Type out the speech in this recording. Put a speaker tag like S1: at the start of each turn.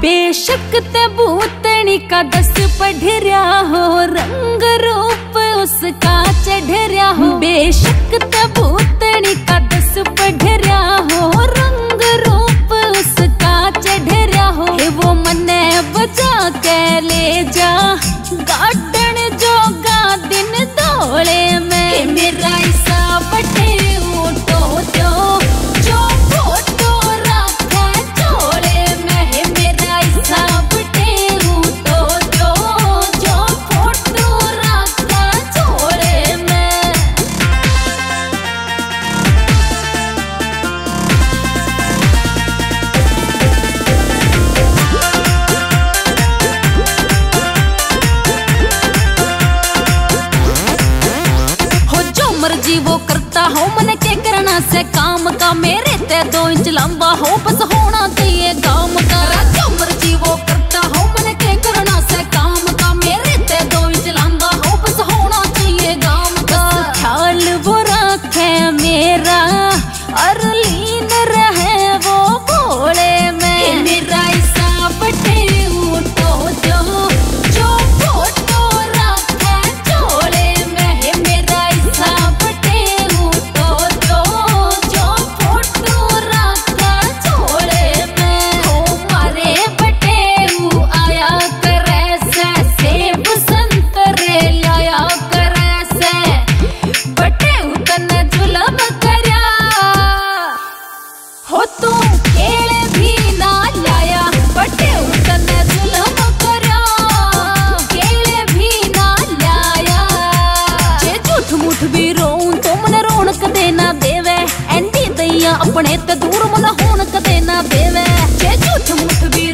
S1: बेशक ते भूतनी का दस पढ़ रहा हो, रंग रूप उसका चढ़ रहा हो। बेशक ते भूतनी का दस पढ़ रहा हो, रंग रूप उसका चढ़ रहा हो। वो मने बजा के ले जा गार्डन जोगा दिन दौड़े में। मेरा ऐसा बटे तो दो जो फोटो रखे चोले में। मेरा ऐसा बटे तो दो जो फोटो रखे चोले में। हो जो मर्जी वो करता हो, मन के करना से काम का। मेरे ते 2 इंच लंबा हो, बस होना चाहिए काम का। जो मर्जी वो करता हो, मन के करना से काम का। मेरे ते 2 इंच लंबा हो, बस होना चाहिए काम का। ख्याल वो रखे मेरा और लीन रहे वो भोले में। मेरा ऐसा बटे तो दो जो फोटो रखे चोले में। मेरा ऐसा बटे तो दो जो फोटो रखे चोले में। हो मारे बटे आया करे से, सेब संतरे लाया करे से। बटे तने जुलम करया हो, तू केले भी ना लाया। बटे तने जुलम करया, केले भी ना लाया। जे झूठ मूठ भी रोऊं तो मन रौनक देना देवे। एंडी दैया अपने ते दूर मन होनक देना देवे। जे झूठ मूठ भी